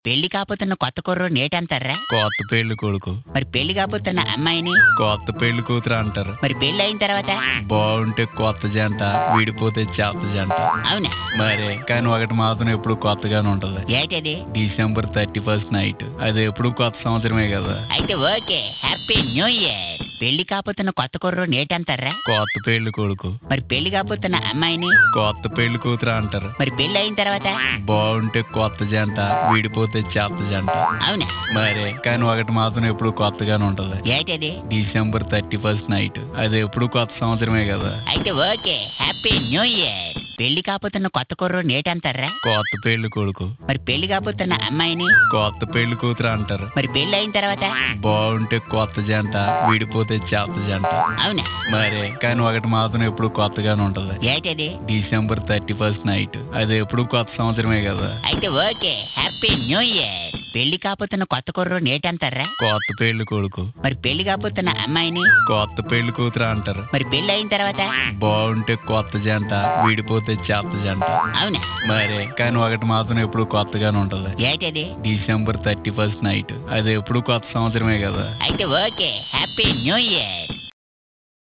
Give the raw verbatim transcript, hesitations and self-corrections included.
పెళ్లి కాపోతున్న కొత్త కుర్రోడిని ఏటంటారా? కొత్త పెళ్లి కొడుకు. మరి పెళ్లి కాపోతున్న అమ్మాయిని కొత్త పెళ్లి కూతురు అంటారు. మరి పెళ్లి అయిన తర్వాత బాగుంటే కొత్త జంట, విడిపోతే చెత్త జంట. అవునా? మరే కానీ ఒకటి మాత్రం ఎప్పుడు కొత్తగానే ఉంటది. ఏంటది? December thirty first night. అది ఎప్పుడు కొత్త సంవత్సరమే కదా. అయితే ఓకే, హ్యాపీ న్యూ ఇయర్. పెళ్లి కాపోతున్న కొత్త కుర్రోడిని ఏటంటారా? కొత్త పెళ్లి కొడుకు. మరి పెళ్లి కాపోతున్న అమ్మాయిని కొత్త పెళ్లి కూతురు అంటారు. మరి పెళ్లి అయిన తర్వాత బాగుంటే కొత్త జంట, విడిపోతే చెత్త జంట. అవునా? మరే కానీ ఒకటి మాత్రం ఎప్పుడు కొత్తగానే ఉంటది. ఏంటది? December thirty first night. అది ఎప్పుడు కొత్త సంవత్సరమే కదా. అయితే ఓకే, హ్యాపీ న్యూ ఇయర్. పెళ్లి కాపోతున్న కొత్త కుర్రోడిని ఏటంటారా? కొత్త పెళ్లి కొడుకు. మరి పెళ్లి కాపోతున్న అమ్మాయిని కొత్త పెళ్లి కూతురు అంటారు. మరి పెళ్లి అయిన తర్వాత బాగుంటే కొత్త జంట, విడిపోతే చెత్త జంట. అవునా? మరే కానీ ఒకటి మాత్రం ఎప్పుడు కొత్తగానే ఉంటది. ఏంటది? December thirty first night. అది ఎప్పుడు కొత్త సంవత్సరమే కదా. అయితే ఓకే, హ్యాపీ న్యూ ఇయర్. పెళ్లి కాపోతున్న కొత్త కుర్రోడిని ఏటంటారా? కొత్త పెళ్లి కొడుకు. మరి పెళ్లి కాపోతున్న అమ్మాయిని కొత్త పెళ్లి కూతురు అంటారు. మరి పెళ్లి అయిన తర్వాత బాగుంటే కొత్త జంట, విడిపోతే చెత్త జంట. అవునా? మరే కానీ ఒకటి మాత్రం ఎప్పుడు కొత్తగానే ఉంటది. ఏంటది? December thirty first night. అది ఎప్పుడు కొత్త సంవత్సరమే కదా. అయితే ఓకే, హ్యాపీ న్యూ ఇయర్.